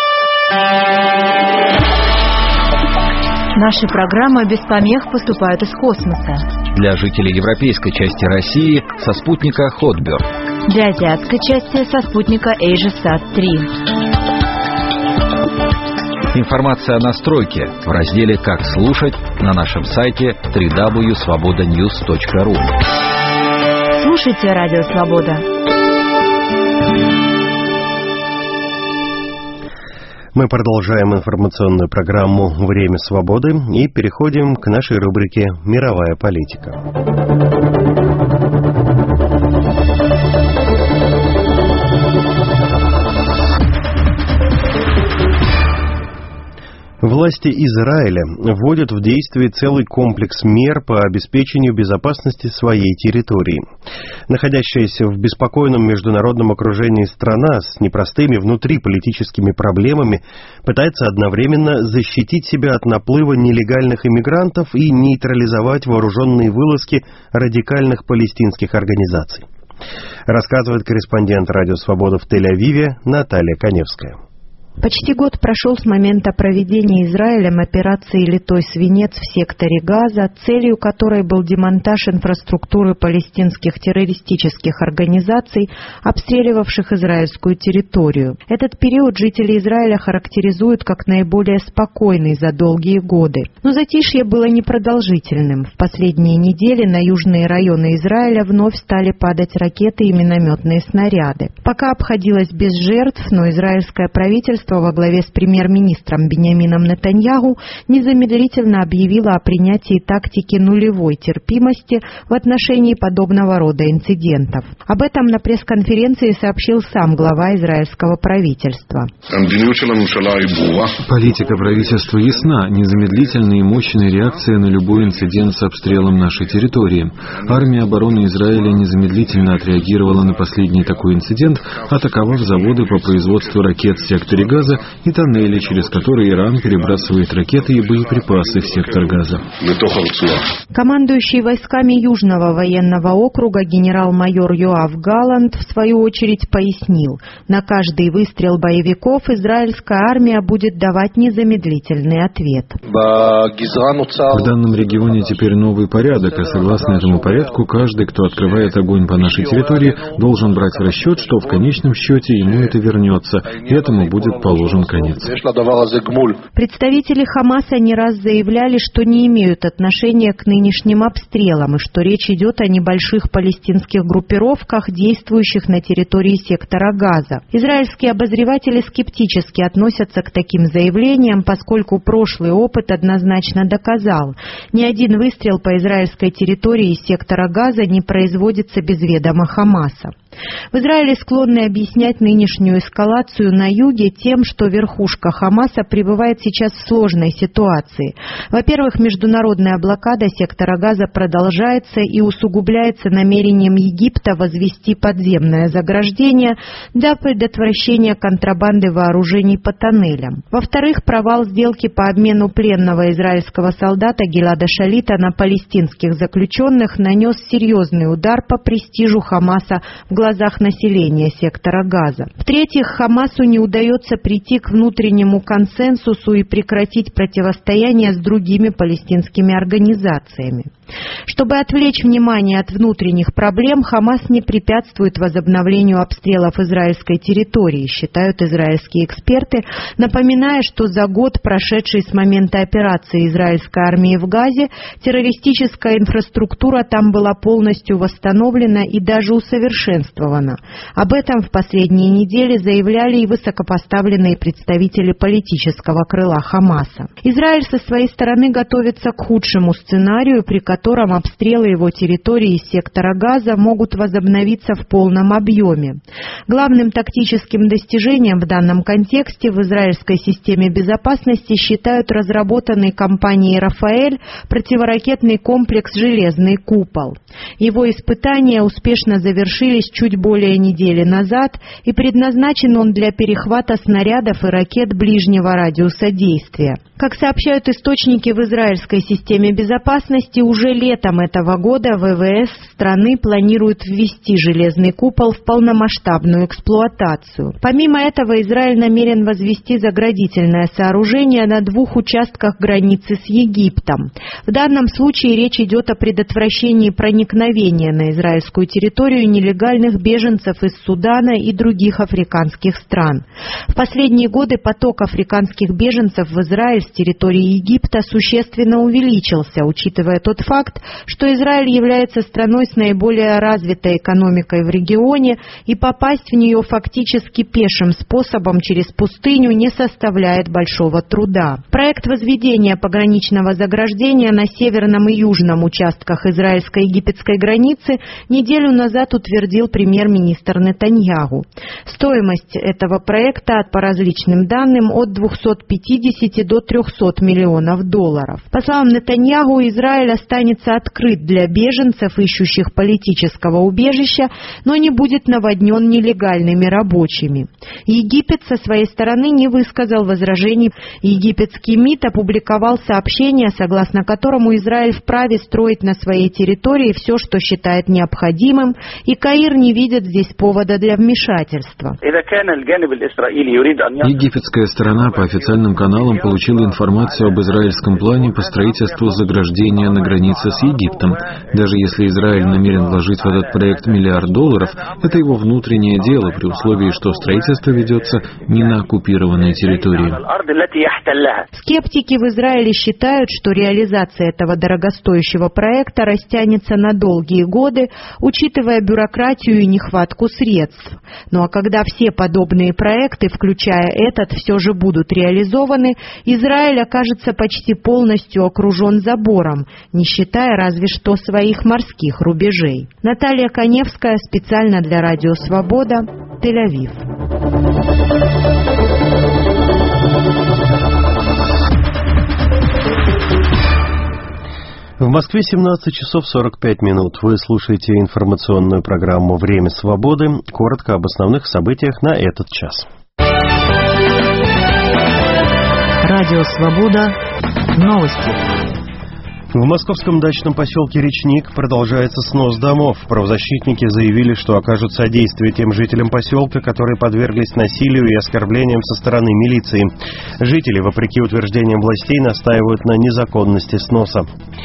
Наши программы без помех поступают из космоса. Для жителей европейской части России со спутника Хотберг. Для азиатской части со спутника Эйжесат три. Информация о настройке в разделе «Как слушать» на нашем сайте дабл ю дабл ю дабл ю точка свобода ньюс точка ру. Слушайте Радио Свобода. Мы продолжаем информационную программу «Время свободы» и переходим к нашей рубрике «Мировая политика». Власти Израиля вводят в действие целый комплекс мер по обеспечению безопасности своей территории. Находящаяся в беспокойном международном окружении страна с непростыми внутриполитическими проблемами пытается одновременно защитить себя от наплыва нелегальных иммигрантов и нейтрализовать вооруженные вылазки радикальных палестинских организаций. Рассказывает корреспондент Радио Свобода в Тель-Авиве Наталья Коневская. Почти год прошел с момента проведения Израилем операции «Литой свинец» в секторе Газа, целью которой был демонтаж инфраструктуры палестинских террористических организаций, обстреливавших израильскую территорию. Этот период жители Израиля характеризуют как наиболее спокойный за долгие годы. Но затишье было непродолжительным. В последние недели на южные районы Израиля вновь стали падать ракеты и минометные снаряды. Пока обходилось без жертв, но израильское правительство во главе с премьер-министром Биньямином Нетаньяху незамедлительно объявило о принятии тактики нулевой терпимости в отношении подобного рода инцидентов. Об этом на пресс-конференции сообщил сам глава израильского правительства. Политика правительства ясна. Незамедлительная и мощная реакция на любой инцидент с обстрелом нашей территории. Армия обороны Израиля незамедлительно отреагировала на последний такой инцидент, атаковав заводы по производству ракет в секторе Газа и тоннели, через которые Иран перебрасывает ракеты и боеприпасы в сектор Газа. Командующий войсками Южного военного округа генерал-майор Йоав Галланд в свою очередь пояснил, на каждый выстрел боевиков израильская армия будет давать незамедлительный ответ. В данном регионе теперь новый порядок, а согласно этому порядку каждый, кто открывает огонь по нашей территории, должен брать в расчет, что в конечном счете ему это вернется, и этому будет положен конец. Представители Хамаса не раз заявляли, что не имеют отношения к нынешним обстрелам и что речь идет о небольших палестинских группировках, действующих на территории сектора Газа. Израильские обозреватели скептически относятся к таким заявлениям, поскольку прошлый опыт однозначно доказал, ни один выстрел по израильской территории из сектора Газа не производится без ведома Хамаса. В Израиле склонны объяснять нынешнюю эскалацию на юге тем, что верхушка Хамаса пребывает сейчас в сложной ситуации. Во-первых, международная блокада сектора Газа продолжается и усугубляется намерением Египта возвести подземное заграждение для предотвращения контрабанды вооружений по тоннелям. Во-вторых, провал сделки по обмену пленного израильского солдата Гилада Шалита на палестинских заключенных нанес серьезный удар по престижу Хамаса в глазах населения сектора Газа. В-третьих, Хамасу не удается прийти к внутреннему консенсусу и прекратить противостояние с другими палестинскими организациями. Чтобы отвлечь внимание от внутренних проблем, Хамас не препятствует возобновлению обстрелов израильской территории, считают израильские эксперты, напоминая, что за год, прошедший с момента операции израильской армии в Газе, террористическая инфраструктура там была полностью восстановлена и даже усовершенствована. Об этом в последние недели заявляли и высокопоставленные представители политического крыла Хамаса. Израиль со своей стороны готовится к худшему сценарию, при котором котором обстрелы его территории из сектора Газа могут возобновиться в полном объеме. Главным тактическим достижением в данном контексте в израильской системе безопасности считают разработанный компанией «Рафаэль» противоракетный комплекс «Железный купол». Его испытания успешно завершились чуть более недели назад, и предназначен он для перехвата снарядов и ракет ближнего радиуса действия. Как сообщают источники в израильской системе безопасности, уже летом этого года ВВС страны планирует ввести «Железный купол» в полномасштабную эксплуатацию. Помимо этого, Израиль намерен возвести заградительное сооружение на двух участках границы с Египтом. В данном случае речь идет о предотвращении проникновения на израильскую территорию нелегальных беженцев из Судана и других африканских стран. В последние годы поток африканских беженцев в Израиль с территории Египта существенно увеличился, учитывая тот факт, что Израиль является страной с наиболее развитой экономикой в регионе, и попасть в нее фактически пешим способом через пустыню не составляет большого труда. Проект возведения пограничного заграждения на северном и южном участках израильско-египетской границы неделю назад утвердил премьер-министр Нетаньяху. Стоимость этого проекта, по различным данным, от двухсот пятидесяти до трехсот миллионов долларов. По словам Нетаньяху, Израиль останется открыт для беженцев, ищущих политического убежища, но не будет наводнен нелегальными рабочими. Египет со своей стороны не высказал возражений. Египетский МИД опубликовал сообщение, согласно которому Израиль вправе строить на своей территории все, что считает необходимым, и Каир не видит здесь повода для вмешательства. Египетская сторона по официальным каналам получила информацию об израильском плане по строительству заграждения на границе с Египтом. Даже если Израиль намерен вложить в этот проект миллиард долларов, это его внутреннее дело, при условии, что строительство ведется не на оккупированной территории. Скептики в Израиле считают, что реализация этого дорогостоящего проекта растянется на долгие годы, учитывая бюрократию и нехватку средств. Ну а когда все подобные проекты, включая этот, все же будут реализованы, Израиль окажется почти полностью окружен забором, не считая разве что своих морских рубежей. Наталья Коневская, специально для Радио Свобода, Тель-Авив. В Москве семнадцать часов сорок пять минут. Вы слушаете информационную программу «Время свободы». Коротко об основных событиях на этот час. Радио Свобода. Новости. В московском дачном поселке Речник продолжается снос домов. Правозащитники заявили, что окажут содействие тем жителям поселка, которые подверглись насилию и оскорблениям со стороны милиции. Жители, вопреки утверждениям властей, настаивают на незаконности сноса.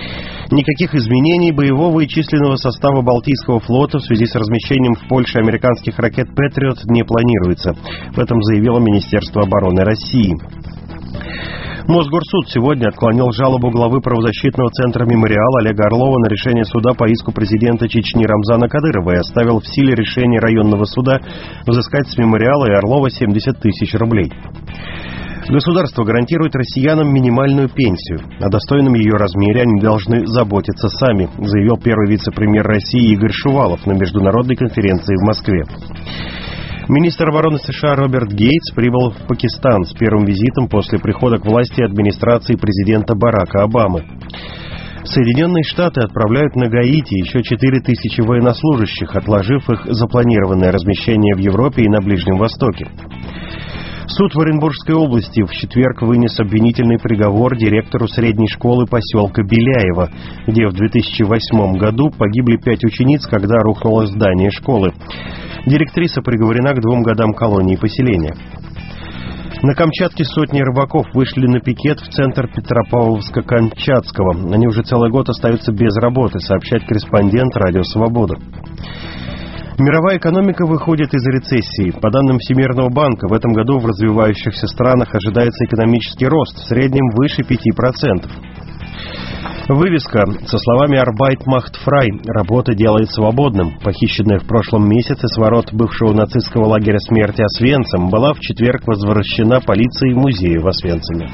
Никаких изменений боевого и численного состава Балтийского флота в связи с размещением в Польше американских ракет «Патриот» не планируется. В этом заявило Министерство обороны России. Мосгорсуд сегодня отклонил жалобу главы правозащитного центра «Мемориал» Олега Орлова на решение суда по иску президента Чечни Рамзана Кадырова и оставил в силе решение районного суда взыскать с «Мемориала» и Орлова семьдесят тысяч рублей. Государство гарантирует россиянам минимальную пенсию. О достойном ее размере они должны заботиться сами, заявил первый вице-премьер России Игорь Шувалов на международной конференции в Москве. Министр обороны США Роберт Гейтс прибыл в Пакистан с первым визитом после прихода к власти администрации президента Барака Обамы. Соединенные Штаты отправляют на Гаити еще четыре тысячи военнослужащих, отложив их запланированное размещение в Европе и на Ближнем Востоке. Суд в Оренбургской области в четверг вынес обвинительный приговор директору средней школы поселка Беляево, где в две тысячи восьмом году погибли пять учениц, когда рухнуло здание школы. Директриса приговорена к двум годам колонии поселения. На Камчатке сотни рыбаков вышли на пикет в центр Петропавловска-Камчатского. Они уже целый год остаются без работы, сообщает корреспондент «Радио Свобода». Мировая экономика выходит из рецессии. По данным Всемирного банка, в этом году в развивающихся странах ожидается экономический рост, в среднем выше пяти процентов. Вывеска со словами «Arbeit macht frei» – «Работа делает свободным», похищенная в прошлом месяце с ворот бывшего нацистского лагеря смерти Освенцим, была в четверг возвращена полицией в музее в Освенциме.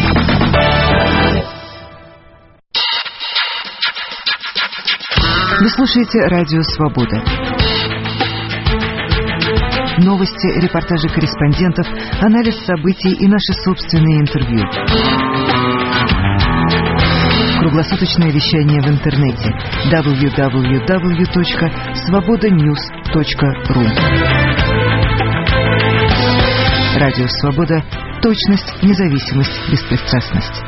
Вы слушаете «Радио Свобода». Новости, репортажи корреспондентов, анализ событий и наши собственные интервью. Круглосуточное вещание в интернете дабл ю дабл ю дабл ю точка свобода ньюс точка ру. Радио Свобода. Точность, независимость, беспристрастность.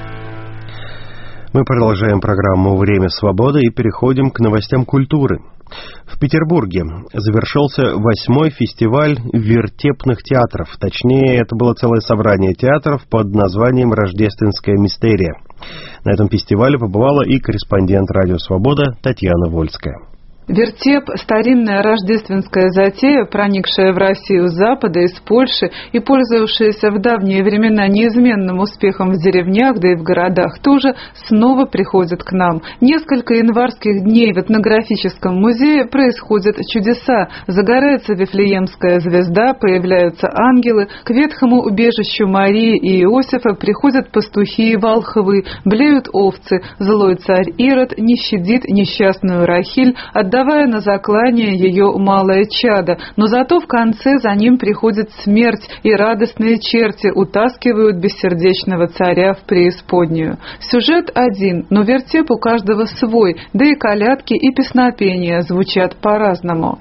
Мы продолжаем программу «Время свободы» и переходим к новостям культуры. В Петербурге завершился восьмой фестиваль вертепных театров. Точнее, это было целое собрание театров под названием «Рождественская мистерия». На этом фестивале побывала и корреспондент «Радио Свобода» Татьяна Вольская. Вертеп – старинная рождественская затея, проникшая в Россию с Запада, из Польши и пользовавшаяся в давние времена неизменным успехом в деревнях, да и в городах тоже, снова приходит к нам. Несколько январских дней в этнографическом музее происходят чудеса. Загорается Вифлеемская звезда, появляются ангелы, к ветхому убежищу Марии и Иосифа приходят пастухи и волхвы, блеют овцы, злой царь Ирод не щадит несчастную Рахиль, отдавая на заклание ее малое чадо, но зато в конце за ним приходит смерть, и радостные черти утаскивают бессердечного царя в преисподнюю. Сюжет один, но вертеп у каждого свой, да и колядки и песнопения звучат по-разному.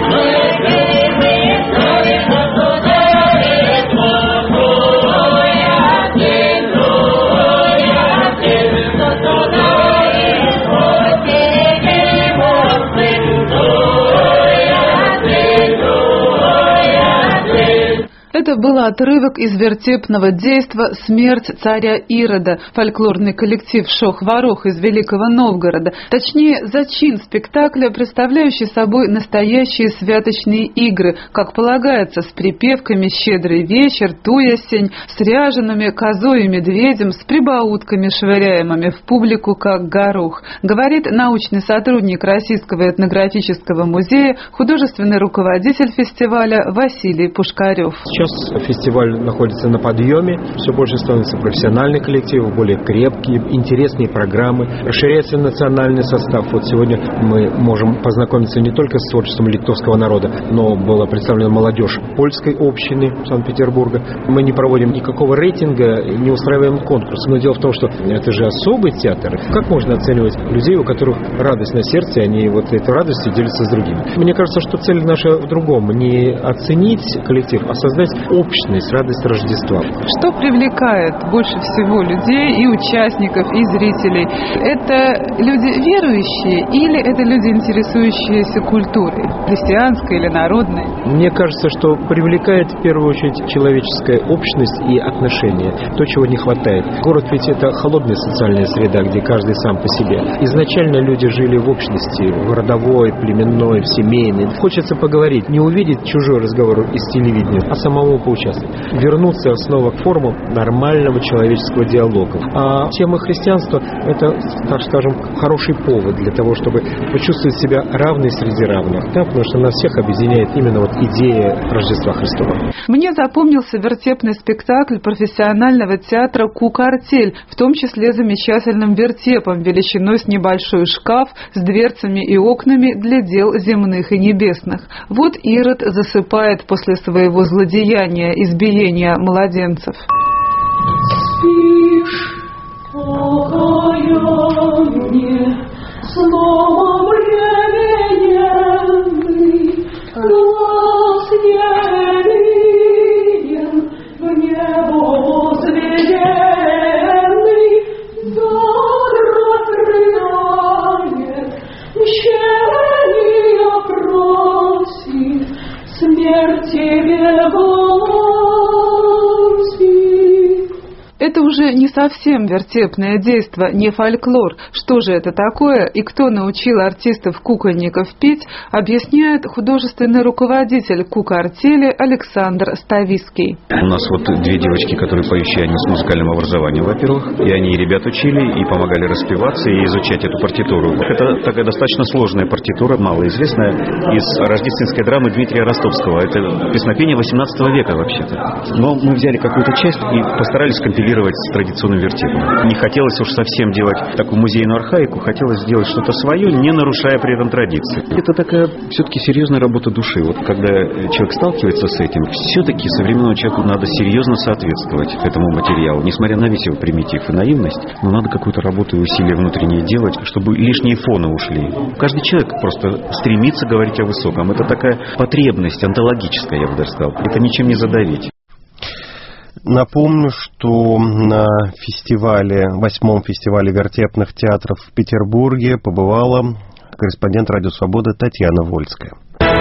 Это был отрывок из вертепного действа «Смерть царя Ирода», фольклорный коллектив «Шох-Ворох» из Великого Новгорода. Точнее, зачин спектакля, представляющий собой настоящие святочные игры, как полагается, с припевками «Щедрый вечер», «Туясень», с ряжеными козой и медведем, с прибаутками, швыряемыми в публику, как горох. Говорит научный сотрудник Российского этнографического музея, художественный руководитель фестиваля Василий Пушкарев. Сейчас фестиваль находится на подъеме, все больше становится профессиональный коллектив, более крепкие, интересные программы, расширяется национальный состав. Вот сегодня мы можем познакомиться не только с творчеством литовского народа, но была представлена молодежь польской общины Санкт-Петербурга. Мы не проводим никакого рейтинга, не устраиваем конкурс. Но дело в том, что это же особый театр. Как можно оценивать людей, у которых радость на сердце, и они вот этой радостью делятся с другими? Мне кажется, что цель наша в другом. Не оценить коллектив, а создать общность, радость Рождества. Что привлекает больше всего людей и участников, и зрителей? Это люди верующие или это люди, интересующиеся культурой, христианской или народной? Мне кажется, что привлекает в первую очередь человеческая общность и отношения, то, чего не хватает. Город ведь это холодная социальная среда, где каждый сам по себе. Изначально люди жили в общности, в родовой, племенной, в семейной. Хочется поговорить, не увидеть чужой разговор из телевидения, а самому поучаствовать. Вернуться снова к формам нормального человеческого диалога. А тема христианства – это, так скажем, хороший повод для того, чтобы почувствовать себя равной среди равных. Да, потому что нас всех объединяет именно вот идея Рождества Христова. Мне запомнился вертепный спектакль профессионального театра «Кук-артель», в том числе замечательным вертепом величиной с небольшой шкаф с дверцами и окнами для дел земных и небесных. Вот Ирод засыпает после своего злодеяния, избиения младенцев. Спишь, покаяние, словом временный, глаз невиден, в небо возведенный, дар отрывает, мщения просит, смерть тебе гласит. Это уже не совсем вертепное действо, не фольклор. Что же это такое и кто научил артистов-кукольников петь, объясняет художественный руководитель Кук-артели Александр Ставицкий. У нас вот две девочки, которые поющие, они с музыкальным образованием, во-первых, и они и ребят учили, и помогали распеваться, и изучать эту партитуру. Это такая достаточно сложная партитура, малоизвестная, из рождественской драмы Дмитрия Ростовского. Это песнопение восемнадцатого века вообще-то. Но мы взяли какую-то часть и постарались компилировать с традиционным вертепом. Не хотелось уж совсем делать такую музейную архаику, хотелось сделать что-то свое, не нарушая при этом традиции. Это такая все-таки серьезная работа души. Вот когда человек сталкивается с этим, все-таки современному человеку надо серьезно соответствовать этому материалу. Несмотря на весь его примитив и наивность, но надо какую-то работу и усилия внутренние делать, чтобы лишние фоны ушли. Каждый человек просто стремится говорить о высоком. Это такая потребность онтологическая, я бы даже сказал. Это ничем не задавить. Напомню, что на фестивале, восьмом фестивале вертепных театров в Петербурге побывала корреспондент «Радио Свобода» Татьяна Вольская.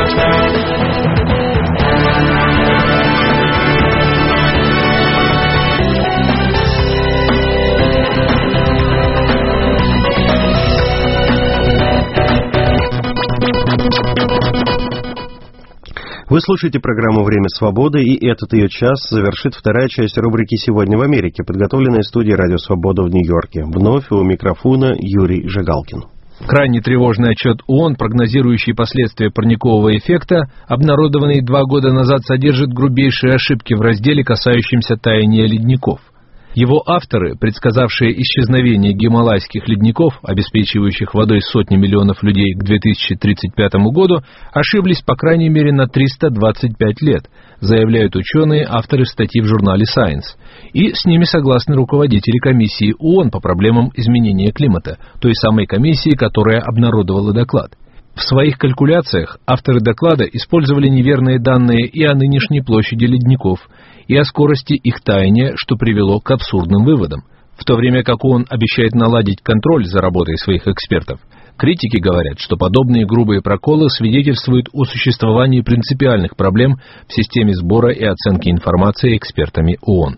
Вы слушаете программу «Время свободы», и этот ее час завершит вторая часть рубрики «Сегодня в Америке», подготовленная студией «Радио Свобода» в Нью-Йорке. Вновь у микрофона Юрий Жигалкин. Крайне тревожный отчет ООН, прогнозирующий последствия парникового эффекта, обнародованный два года назад, содержит грубейшие ошибки в разделе, касающемся таяния ледников. Его авторы, предсказавшие исчезновение гималайских ледников, обеспечивающих водой сотни миллионов людей к две тысячи тридцать пятому году, ошиблись по крайней мере на триста двадцать пять лет, заявляют ученые, авторы статьи в журнале Science. И с ними согласны руководители комиссии ООН по проблемам изменения климата, той самой комиссии, которая обнародовала доклад. В своих калькуляциях авторы доклада использовали неверные данные и о нынешней площади ледников, и о скорости их таяния, что привело к абсурдным выводам. В то время как ООН обещает наладить контроль за работой своих экспертов, критики говорят, что подобные грубые проколы свидетельствуют о существовании принципиальных проблем в системе сбора и оценки информации экспертами ООН.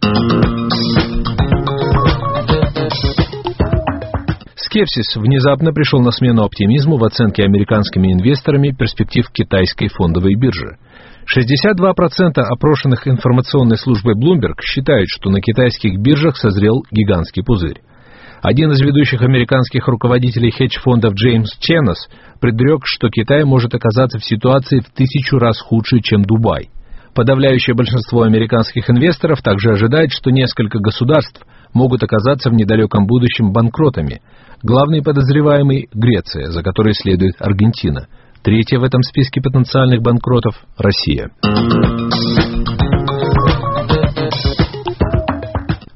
Скепсис внезапно пришел на смену оптимизму в оценке американскими инвесторами перспектив китайской фондовой биржи. шестьдесят два процента опрошенных информационной службой Bloomberg считают, что на китайских биржах созрел гигантский пузырь. Один из ведущих американских руководителей хедж-фондов Джеймс Ченнос предрек, что Китай может оказаться в ситуации в тысячу раз худшей, чем Дубай. Подавляющее большинство американских инвесторов также ожидает, что несколько государств могут оказаться в недалеком будущем банкротами. Главный подозреваемый – Греция, за которой следует Аргентина. Третья в этом списке потенциальных банкротов – Россия.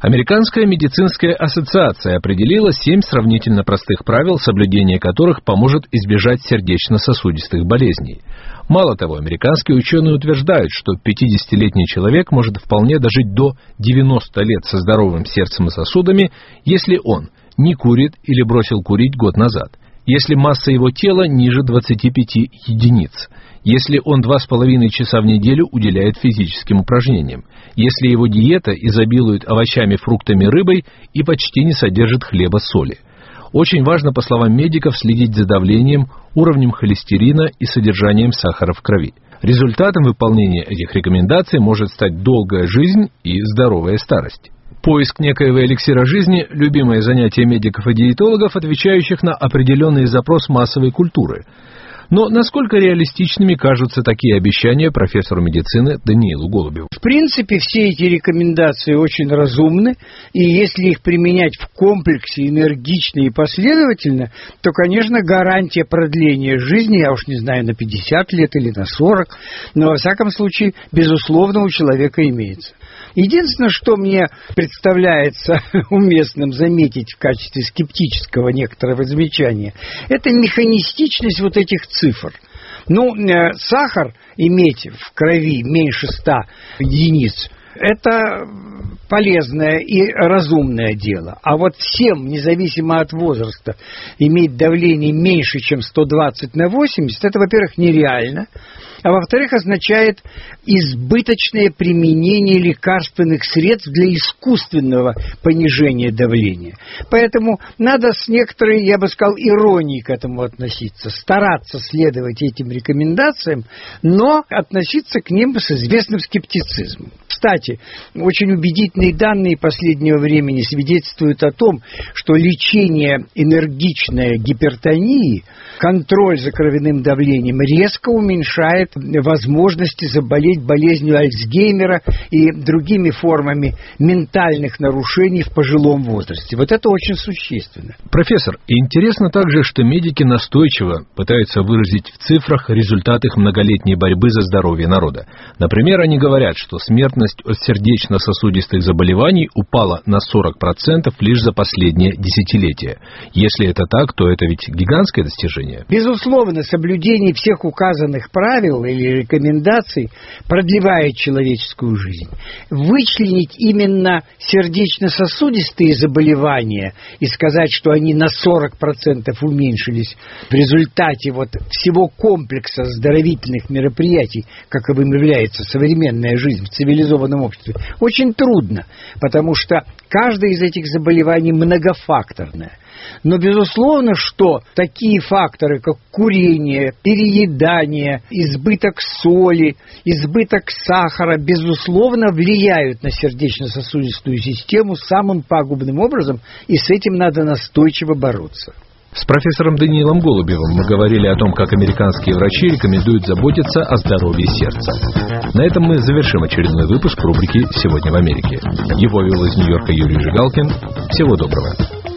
Американская медицинская ассоциация определила семь сравнительно простых правил, соблюдение которых поможет избежать сердечно-сосудистых болезней. Мало того, американские ученые утверждают, что пятидесятилетний человек может вполне дожить до девяноста лет со здоровым сердцем и сосудами, если он не курит или бросил курить год назад, если масса его тела ниже двадцати пяти единиц, если он два с половиной часа в неделю уделяет физическим упражнениям, если его диета изобилует овощами, фруктами, рыбой и почти не содержит хлеба-соли. Очень важно, по словам медиков, следить за давлением, уровнем холестерина и содержанием сахара в крови. Результатом выполнения этих рекомендаций может стать долгая жизнь и здоровая старость. Поиск некоего эликсира жизни – любимое занятие медиков и диетологов, отвечающих на определенный запрос массовой культуры. Но насколько реалистичными кажутся такие обещания профессору медицины Даниилу Голубеву? В принципе, все эти рекомендации очень разумны, и если их применять в комплексе, энергично и последовательно, то, конечно, гарантия продления жизни, я уж не знаю, на пятьдесят лет или на сорок, но, во всяком случае, безусловно, у человека имеется. Единственное, что мне представляется уместным заметить в качестве скептического некоторого замечания, это механистичность вот этих цифр. Ну, э, сахар иметь в крови меньше ста единиц – это полезное и разумное дело. А вот всем, независимо от возраста, иметь давление меньше, чем сто двадцать на восемьдесят, это, во-первых, нереально. А во-вторых, означает избыточное применение лекарственных средств для искусственного понижения давления. Поэтому надо с некоторой, я бы сказал, иронией к этому относиться, стараться следовать этим рекомендациям, но относиться к ним с известным скептицизмом. Кстати, очень убедительные данные последнего времени свидетельствуют о том, что лечение энергичной гипертонии, контроль за кровяным давлением резко уменьшает возможности заболеть болезнью Альцгеймера и другими формами ментальных нарушений в пожилом возрасте. Вот это очень существенно. Профессор, интересно также, что медики настойчиво пытаются выразить в цифрах результат их многолетней борьбы за здоровье народа. Например, они говорят, что смертность от сердечно-сосудистых заболеваний упала на сорок процентов лишь за последнее десятилетие. Если это так, то это ведь гигантское достижение. Безусловно, соблюдение всех указанных правил или рекомендаций продлевает человеческую жизнь. Вычленить именно сердечно-сосудистые заболевания и сказать, что они на сорок процентов уменьшились в результате вот всего комплекса оздоровительных мероприятий, каковым является современная жизнь в цивилизованном обществе, очень трудно, потому что каждое из этих заболеваний многофакторное. Но, безусловно, что такие факторы, как курение, переедание, избыток соли, избыток сахара, безусловно, влияют на сердечно-сосудистую систему самым пагубным образом, и с этим надо настойчиво бороться. С профессором Даниилом Голубевым мы говорили о том, как американские врачи рекомендуют заботиться о здоровье сердца. На этом мы завершим очередной выпуск рубрики «Сегодня в Америке». Его вел из Нью-Йорка Юрий Жигалкин. Всего доброго.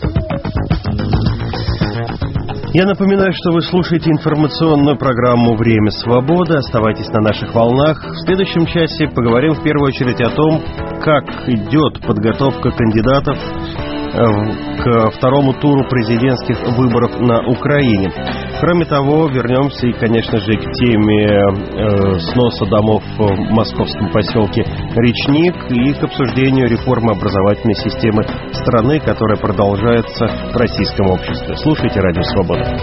Я напоминаю, что вы слушаете информационную программу «Время свободы». Оставайтесь на наших волнах. В следующем часе поговорим в первую очередь о том, как идет подготовка кандидатов к второму туру президентских выборов на Украине. Кроме того, вернемся и, конечно же, к теме э, сноса домов в московском поселке Речник и к обсуждению реформы образовательной системы страны, которая продолжается в российском обществе. Слушайте «Радио Свобода».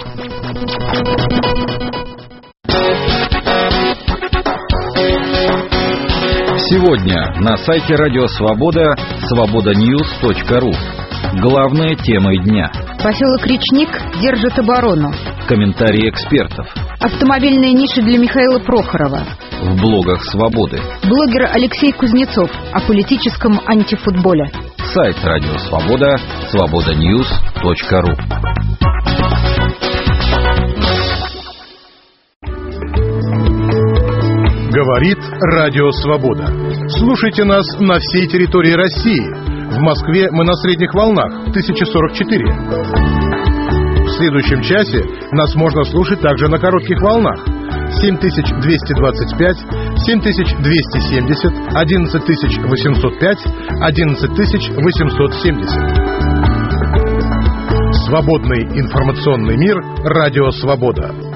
Сегодня на сайте Радио Свобода свобода ньюс точка ру. Главные темы дня. Поселок Речник держит оборону. Комментарии экспертов. Автомобильная ниша для Михаила Прохорова. В блогах Свободы. Блогер Алексей Кузнецов о политическом антифутболе. Сайт Радио Свобода свобода ньюс точка ру. Говорит Радио Свобода. Слушайте нас на всей территории России. В Москве мы на средних волнах тысяча сорок четыре. В следующем часе нас можно слушать также на коротких волнах семь тысяч двести двадцать пять, семь тысяч двести семьдесят, одиннадцать тысяч восемьсот пять, одиннадцать тысяч восемьсот семьдесят. Свободный информационный мир. Радио Свобода.